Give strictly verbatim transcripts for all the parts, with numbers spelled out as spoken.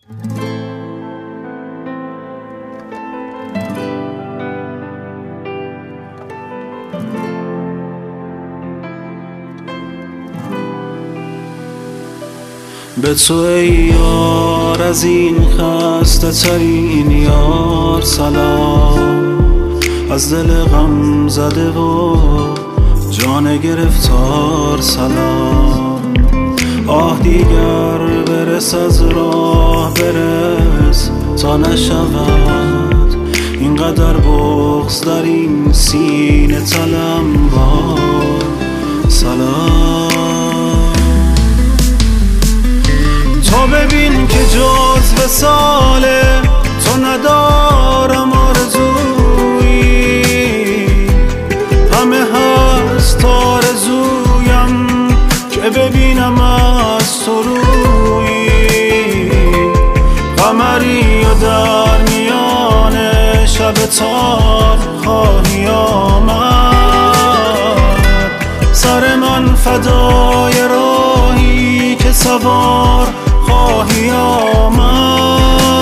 به تو ای یار از این خسته ترین یار سلام، از دل غم زده و جان گرفتار سلام. آه دیگر برس از راه برس تا نشود اینقدر بغض در این سینه تلمبار سلام. تو ببین که جز وصال تو ندارم آرزویی، همه هست آرزویم که ببینم از تو رویی. قمری و در میان شب تار خواهی آمد، سر من فدای راهی که سوار خواهی آمد.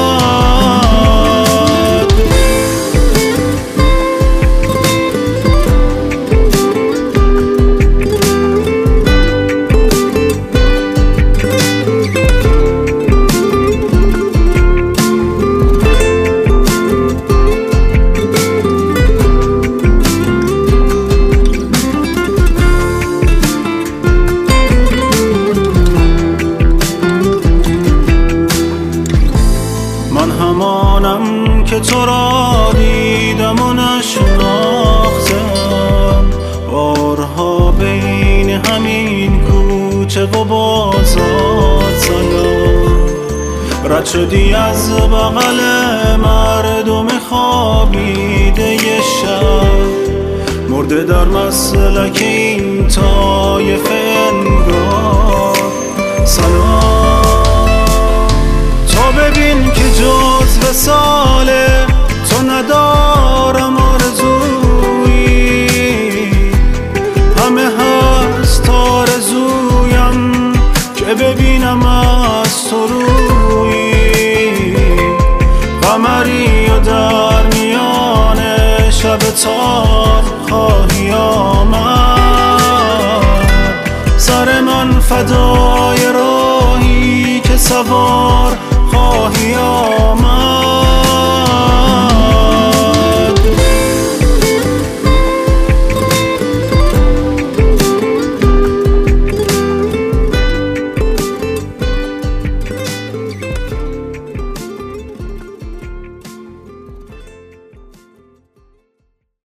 همانم که تو را دیدم و نشناختم، بارها بین همین کوچه و بازار سلام. رد شدی از بغل مردم خوابیده ی شب، مرده در مسلک این طایفه انگار سلام. تو ببین که جز وصال تو ندارم آرزویی، همه هست آرزویم که ببینم از تو رویی. قمری و در میان شب تار خواهی آمد، سر من فدای راهی که سوار خواهی آمد.